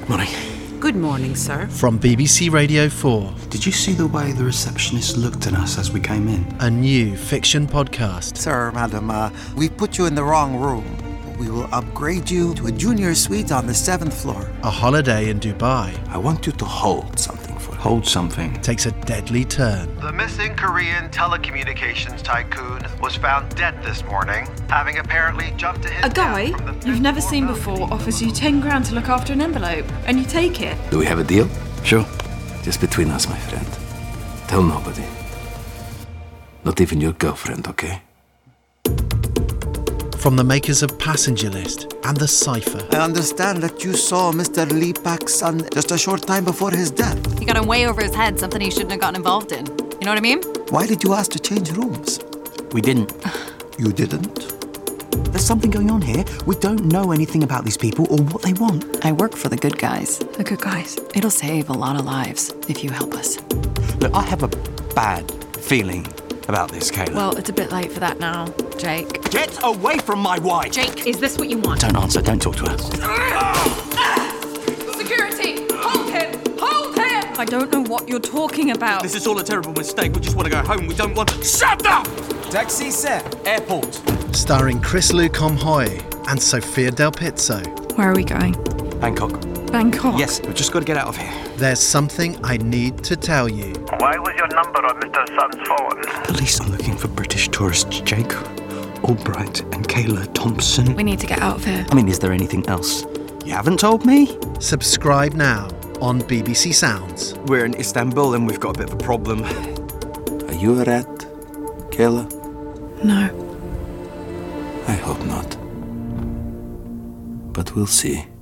Morning. Good morning, sir. From BBC Radio 4. Did you see the way the receptionist looked at us as we came in? A new fiction podcast. Sir, madam, we've put you in the wrong room. We will upgrade you to a junior suite on the 7th floor. A holiday in Dubai I want you to hold something for me. Hold something. takes a deadly turn. The missing Korean telecommunications tycoon was found dead this morning, having apparently jumped to his A guy death from the you've never fifth seen floor before balcony. offers you 10 grand to look after an envelope, and you take it. Do we have a deal? Sure. Just between us, my friend. Tell nobody. Not even your girlfriend, okay? From the makers of Passenger List and The Cypher. I understand that you saw Mr. Lee Pak's son just a short time before his death. He got him way over his head, something he shouldn't have gotten involved in. You know what I mean? Why did you ask to change rooms? We didn't. You didn't? There's something going on here. We don't know anything about these people or what they want. I work for the good guys. The good guys. It'll save a lot of lives if you help us. Look, I have a bad feeling about this, Kayla. Well, it's a bit late for that now, Jake. Get away from my wife! Jake, is this what you want? Don't answer, don't talk to her. Security! Hold him! Hold him! I don't know what you're talking about. This is all a terrible mistake. We just want to go home. We don't want to... Shut up! Taxi set. Airport. Starring Chris Luke-Hom Hoy and Sophia Del Pizzo. Where are we going? Bangkok. Bangkok? Yes, we've just got to get out of here. There's something I need to tell you. Why was your number on Mr. Sun's phone? Police are looking for British tourists, Jake. Albright and Kayla Thompson. We need to get out of here. I mean, is there anything else you haven't told me? Subscribe now on BBC Sounds. We're in Istanbul and we've got a bit of a problem. Are you a rat, Kayla? No. I hope not. But we'll see.